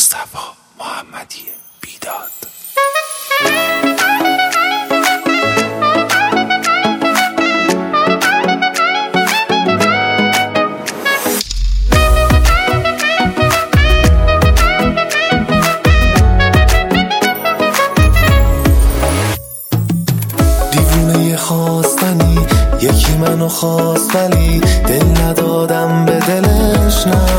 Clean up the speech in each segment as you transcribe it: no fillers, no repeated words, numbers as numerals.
مصطفی محمدی بیداد. دیوونه خواستنی یکی منو خواست ولی دل ندادم به دلش. نه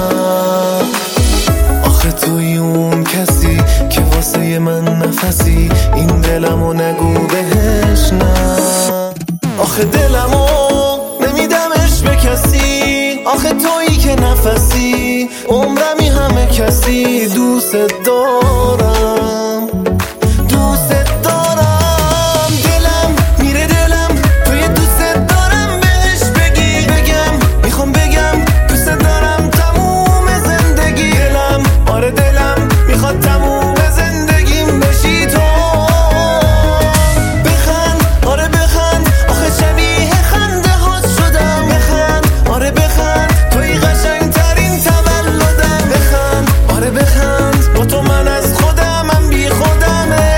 آخه توی اون کسی که واسه من نفسی، این دلمو نگو بهش. نه آخه دلمو نمیدمش به کسی، آخه تویی که نفسی عمرمی همه کسی. دوست دارم دوست دارم، دلم میره دلم توی دوست دارم بهش بگی بگم، میخوام بگم دوست دارم تموم زندگی. دلم آره دلم میخواد تموم زندگیم بشی تو. بخند آره بخند، آخه شبیه خنده هات شدم. بخند آره بخند، توی قشنگ ترین تولدم. بخند آره بخند، با تو من از خودمم بی خودمه.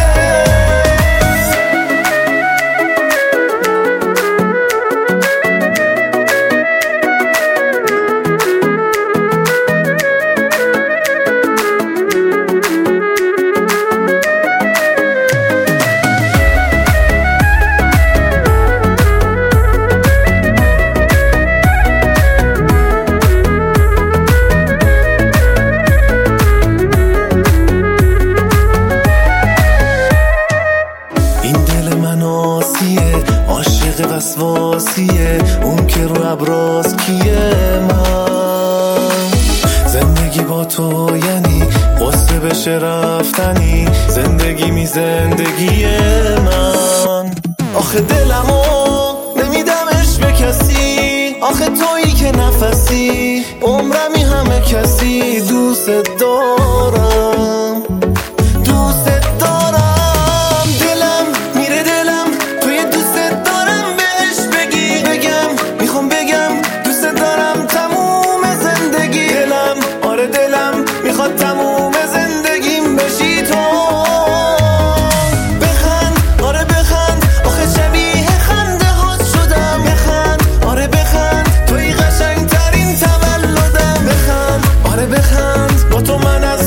این دل من آسیه، عاشق وسواسیه، اون که رو ابراز کیه. من زندگی با تو یعنی قصه بشه رفتنی، زندگی می زندگی من. آخه دلمو نمیدمش به کسی، آخه تویی که نفسی عمرمی همه کسی. دوست دارم دوست دارم، دلم میره دلم توی دوست دارم بهش بگی بگم، میخوام بگم دوست دارم تموم زندگی. دلم آره دلم میخواد تموم زندگیم بشی تو. بخند آره بخند، آخه شبیه خنده هات شدم. بخند آره بخند، توی قشنگ ترین تولدم. بخند آره بخند، با تو من از